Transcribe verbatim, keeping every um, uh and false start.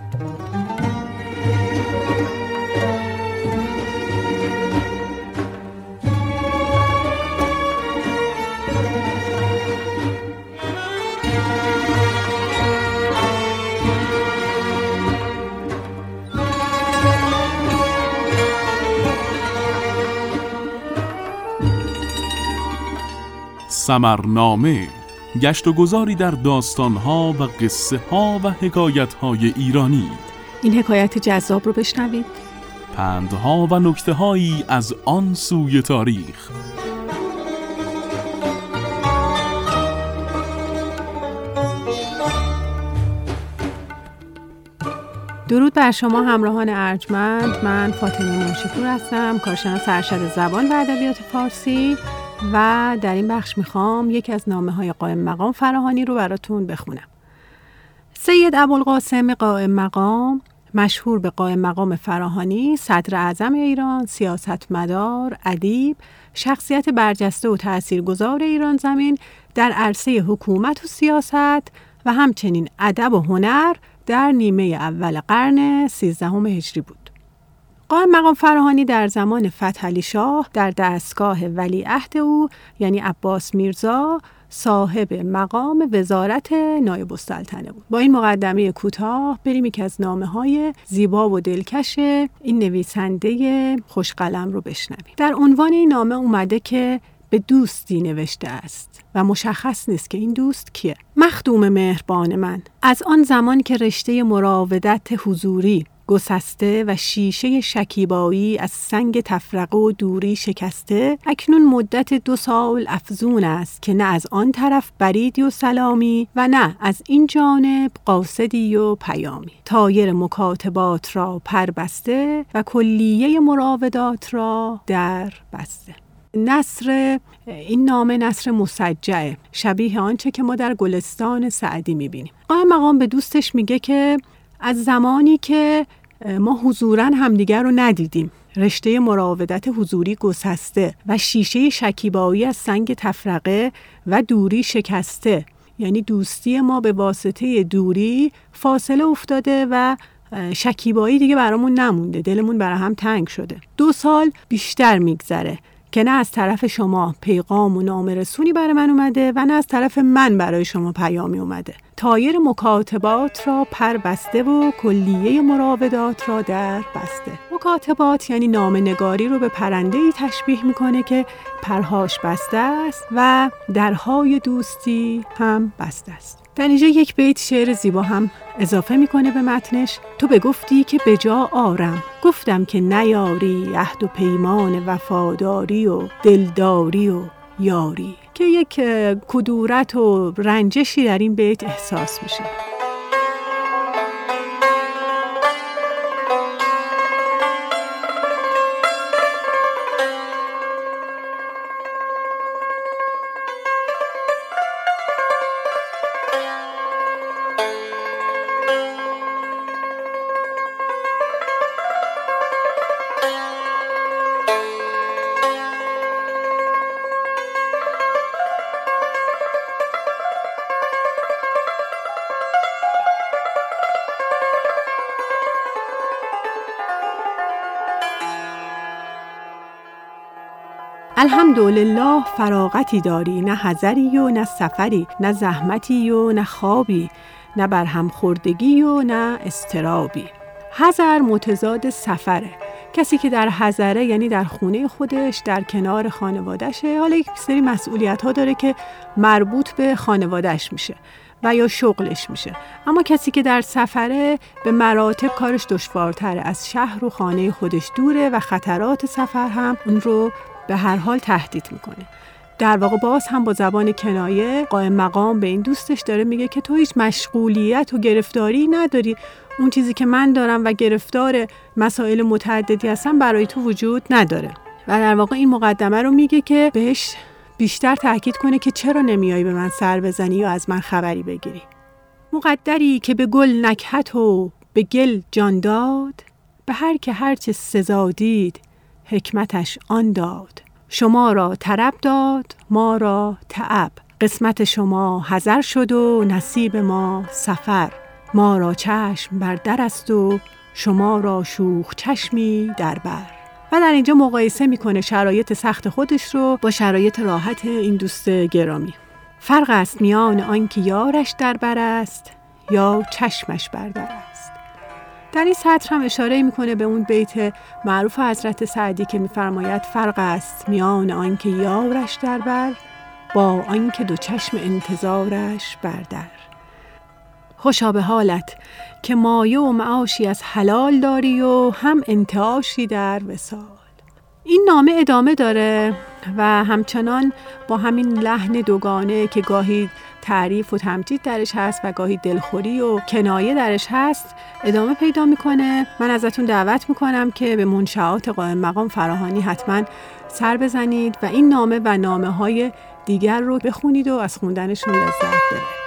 سمرنامه، گشت و گذاری در داستان‌ها و قصه‌ها و حکایت‌های ایرانی. این حکایت جذاب رو بشنوید. پندها و نکته‌هایی از آن سوی تاریخ. درود بر شما همراهان ارجمند. من فاطمه منشی‌پور هستم، کارشناس ارشد زبان و ادبیات فارسی، و در این بخش میخوام یکی از نامه‌های قائم مقام فراهانی رو براتون بخونم. سید ابوالقاسم قائم مقام، مشهور به قائم مقام فراهانی، صدر اعظم ایران، سیاستمدار، ادیب، شخصیت برجسته و تاثیرگذار ایران زمین در عرصه حکومت و سیاست و همچنین ادب و هنر در نیمه اول قرن سیزدهم هجری بود. قائم مقام فراهانی در زمان فتحعلی شاه در دستگاه ولیعهد او یعنی عباس میرزا صاحب مقام وزارت نایب السلطنه بود. با این مقدمه کوتاه بریم یکی از نامه‌های زیبا و دلکش این نویسنده خوشقلم رو بشنویم. در عنوان این نامه اومده که به دوستی نوشته است و مشخص نیست که این دوست کیه. مخدوم مهربان من، از آن زمان که رشته مراودت حضوری گسسته و شیشه شکیبایی از سنگ تفرقه و دوری شکسته، اکنون مدت دو سال افزون است که نه از آن طرف بریدی و سلامی و نه از این جانب قاصدی و پیامی. طایر مکاتبات را پر بسته و کلیه مراودات را در بسته. نثر این نامه نثر مسجعه، شبیه آنچه که ما در گلستان سعدی میبینیم. قائم مقام به دوستش میگه که از زمانی که ما حضوراً همدیگر رو ندیدیم، رشته مراودت حضوری گسسته و شیشه شکیبایی از سنگ تفرقه و دوری شکسته، یعنی دوستی ما به واسطه دوری فاصله افتاده و شکیبایی دیگه برامون نمونده، دلمون برای هم تنگ شده. دو سال بیشتر میگذره که نه از طرف شما پیغام و نامه رسونی برای من اومده و نه از طرف من برای شما پیامی اومده. طایر مکاتبات را پر بسته و کلیه مراودات را در بسته. مکاتبات یعنی نامه نگاری رو به پرنده‌ای تشبیه میکنه که پرهاش بسته است و درهای دوستی هم بسته است. در اینجا یک بیت شعر زیبا هم اضافه میکنه به متنش. تو بگفتی که به جا آرم، گفتم که نیاری عهد و پیمان وفاداری و دلداری و یاری، که یک کدورت و رنجشی در این بیت احساس میشه. الحمدلله فراغتی داری، نه حضری و نه سفری، نه زحمتی و نه خوابی، نه برهم خوردگی و نه استرابی. حضر متضاد سفره. کسی که در حضره یعنی در خونه خودش در کنار خانوادهشه، حالا یک سری مسئولیت ها داره که مربوط به خانوادهش میشه و یا شغلش میشه. اما کسی که در سفره به مراتب کارش دشوارتره، از شهر و خانه خودش دوره و خطرات سفر هم اون رو به هر حال تهدید میکنه. در واقع باز هم با زبان کنایه قائم مقام به این دوستش داره میگه که تو هیچ مشغولیت و گرفتاری نداری، اون چیزی که من دارم و گرفتار مسائل متعددی هستم برای تو وجود نداره. و در واقع این مقدمه رو میگه که بهش بیشتر تاکید کنه که چرا نمیایی به من سر بزنی یا از من خبری بگیری. مقدری که به گل نکهت و به گل جان داد، به هر که هرچه سزا دید حکمتش آن داد. شما را طرب داد، ما را تعب، قسمت شما حضر شد و نصیب ما سفر. ما را چشم بر در است و شما را شوخ چشمی در بر. و در اینجا مقایسه میکنه شرایط سخت خودش رو با شرایط راحت این دوست گرامی. فرق است میان آن که یارش در بر است یا چشمش بر در است. در این سطر هم اشاره میکنه به اون بیت معروف حضرت سعدی که میفرماید فرق است میان آن که یارش در بر با آن که دو چشم انتظارش بر در. خوشا به حالت که مایه و معاشی از حلال داری و هم انتعاشی در وصال. این نامه ادامه داره و همچنان با همین لحن دوگانه که گاهی تعریف و تمجید درش هست و گاهی دلخوری و کنایه درش هست ادامه پیدا میکنه. من ازتون دعوت میکنم که به منشآت قائم مقام فراهانی حتما سر بزنید و این نامه و نامه های دیگر رو بخونید و از خوندنشون لذت ببرید.